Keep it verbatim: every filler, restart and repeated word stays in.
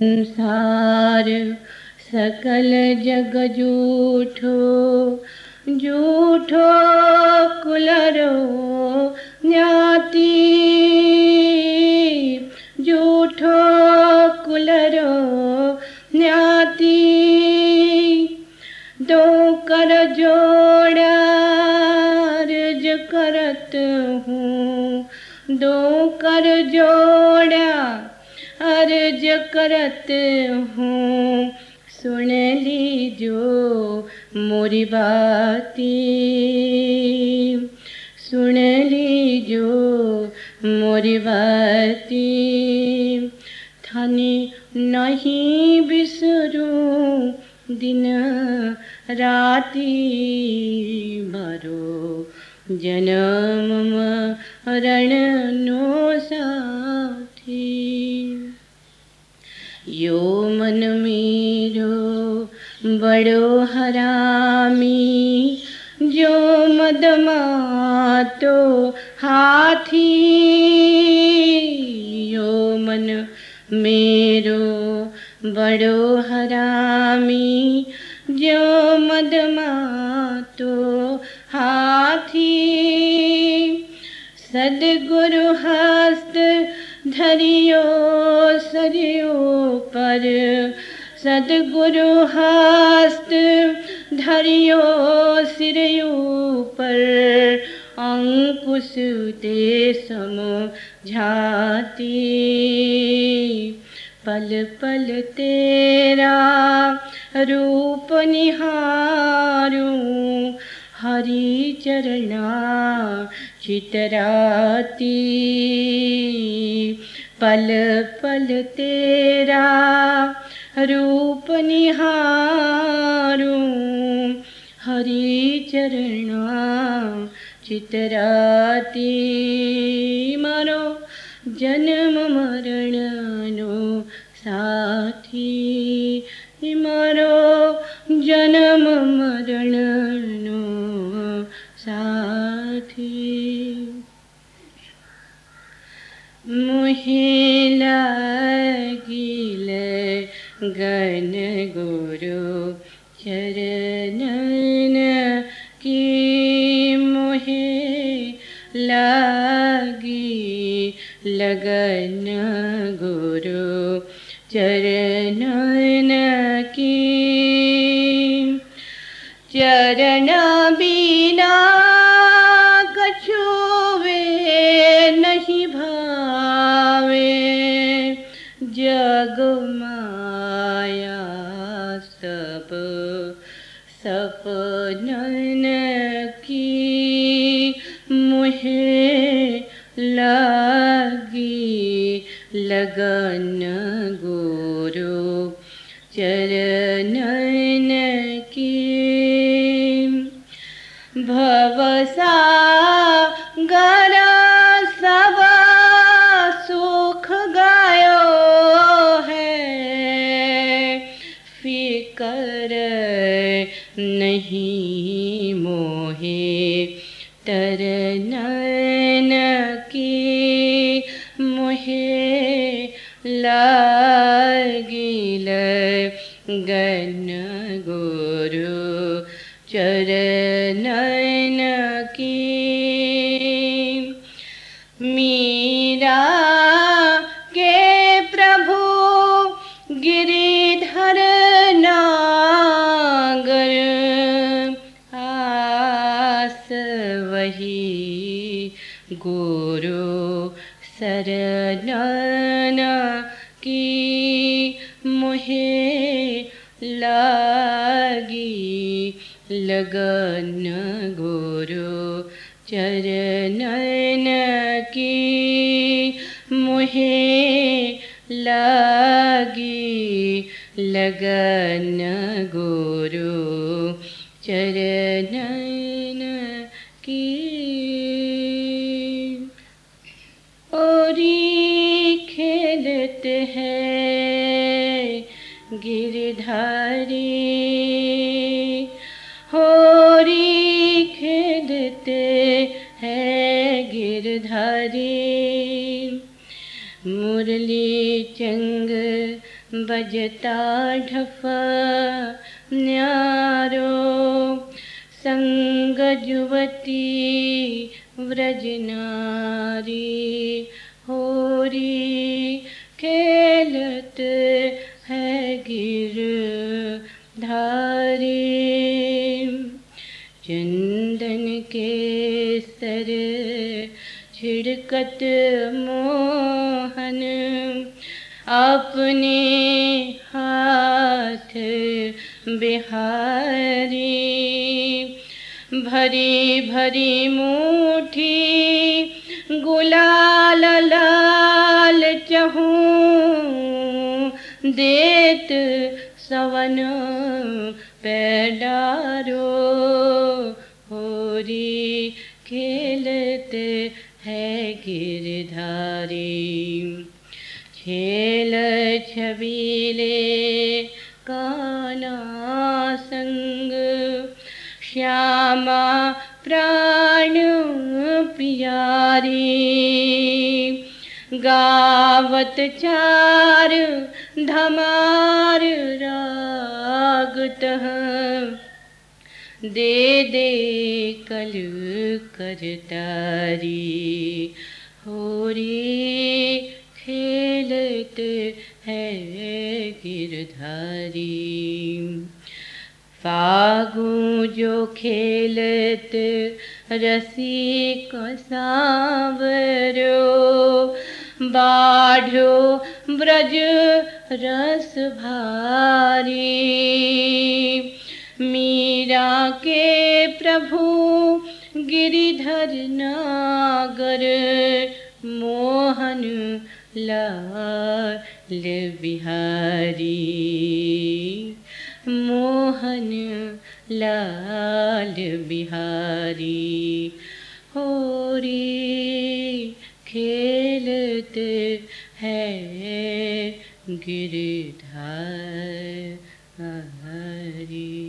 संसार सकल जग जूठो, जूठो कुलरो ज्ञाति, जूठो कुलरो ज्ञाति। दो कर जोड़ा अर्ज करत हूँ, दो कर जोड़ा अर्ज करत हूँ, सुन लीजो मोरी बाती, सुन लीजो मोरी बाती। थाने नहीं बिसरूं दिन राती, मारो जन्म मरण नो साथी। यो मन मेरो बड़ो हरामी, जो मद मातो हाथी। यो मन मेरो बड़ो हरामी, जो मद मातो हाथी। सद्गुरु हस्त धरियो सरियो पर, सद्गुरु हस्त धरियो सिरयो पर, अंकुश ते समझाती। पल पल तेरा रूप निहारूं, हरि चरणा चितराती। पल पल तेरा रूप निहारूं, हरि चरणा चितराती। मारो जन्म मरण नो साथी, मारो जन्म मरण नो साथी। मोहे लागिल गन गुरु चरणन की, मोहे लागी लगन गुरु चरणन की। चरण बिना कछु वे नहीं भावे, जग माया सब सपनन की। मुहे लागी लगन गुरु चरणन की। भवसागर सब सुख गयो है, फिकर नहीं मोहे तरनन की। मोहे लागिल गन गुरु चरणन की। मीरा के प्रभु गिरिधर नागर, आस वही गुरु शरणन की। मोहे लागी लगन गुरु चरणन की। मोहे लागी लगन गुरु चरणन की। ओरी खेलते हैं गिरधारी, होरी खेलते हैं गिरधारी। मुरली चंग बजता ढफा न्यारो, संग जुवती व्रज नारी, होरी खेलत है गिरधारी। चंदन के सर छिड़कत मोहन, अपने हाथ बिहारी। भरी भरी मुट्ठी गुलाल लाल चहूँ, देत सवन पैडारो, होरी खेलते है गिरधारी। छेल छबीले काना संग, श्यामा प्राण प्यारी। गावत चार धमार रागतः, दे दे कल करतारी। होरी खेलत है गिरधारी। फागु जो खेलत रसिक सांवरो, बाढ़ो ब्रज रस भारी। मीरा के प्रभु गिरिधर नागर, मोहन लाल बिहारी। मोहन लाल बिहारी। होरी खेलत है गिरधारी।